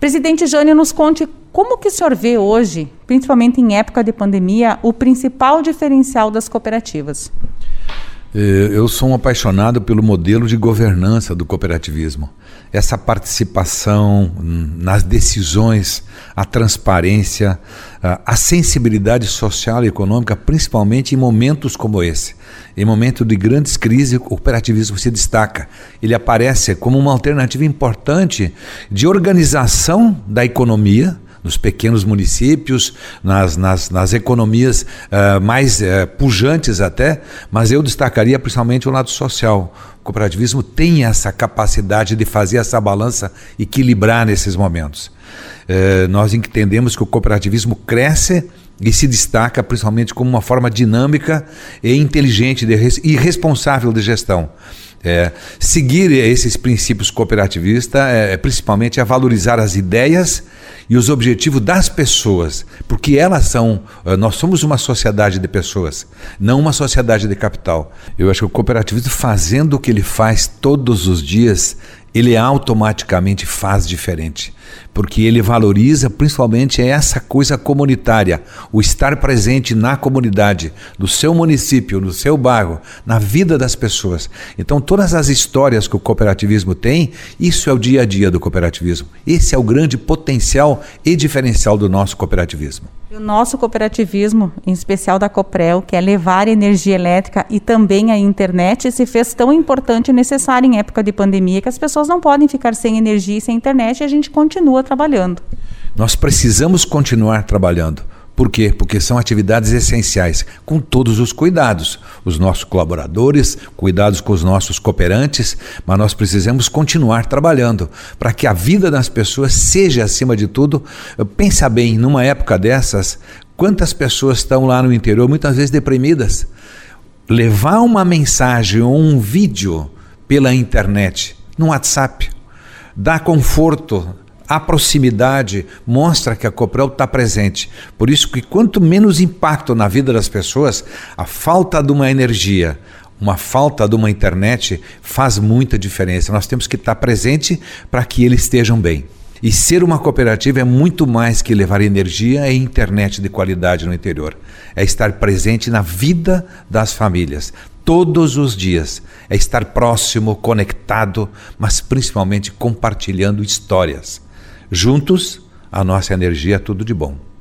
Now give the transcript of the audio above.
Presidente Jânio, nos conte como que o senhor vê hoje, principalmente em época de pandemia, o principal diferencial das cooperativas. Eu sou um apaixonado pelo modelo de governança do cooperativismo. Essa participação nas decisões, a transparência, a sensibilidade social e econômica, principalmente em momentos como esse. Em momentos de grandes crises, o cooperativismo se destaca. Ele aparece como uma alternativa importante de organização da economia, nos pequenos municípios, nas economias mais pujantes até, mas eu destacaria principalmente o lado social. O cooperativismo tem essa capacidade de fazer essa balança equilibrar nesses momentos. Nós entendemos que o cooperativismo cresce e se destaca principalmente como uma forma dinâmica e inteligente e responsável de gestão. Seguir esses princípios cooperativistas principalmente valorizar as ideias e os objetivos das pessoas, porque nós somos uma sociedade de pessoas, não uma sociedade de capital. Eu acho que o cooperativismo, fazendo o que ele faz todos os dias, ele automaticamente faz diferente, porque ele valoriza principalmente essa coisa comunitária, o estar presente na comunidade, no seu município, no seu bairro, na vida das pessoas. Então todas as histórias que o cooperativismo tem, isso é o dia a dia do cooperativismo. Esse é o grande potencial e diferencial do nosso cooperativismo. O nosso cooperativismo, em especial da Coprel, que é levar energia elétrica e também a internet, se fez tão importante e necessário em época de pandemia que as pessoas não podem ficar sem energia e sem internet, e a gente continua trabalhando. Nós precisamos continuar trabalhando. Por quê? Porque são atividades essenciais, com todos os cuidados. Os nossos colaboradores, cuidados com os nossos cooperantes, mas nós precisamos continuar trabalhando para que a vida das pessoas seja, acima de tudo. Pensa bem, numa época dessas, quantas pessoas estão lá no interior, muitas vezes deprimidas. Levar uma mensagem ou um vídeo pela internet, no WhatsApp, dá conforto. A proximidade mostra que a Coprel está presente. Por isso que quanto menos impacto na vida das pessoas, a falta de uma energia, uma falta de uma internet faz muita diferença. Nós temos que estar presente para que eles estejam bem. E ser uma cooperativa é muito mais que levar energia e internet de qualidade no interior. É estar presente na vida das famílias. Todos os dias, é estar próximo, conectado, mas principalmente compartilhando histórias. Juntos, a nossa energia é tudo de bom.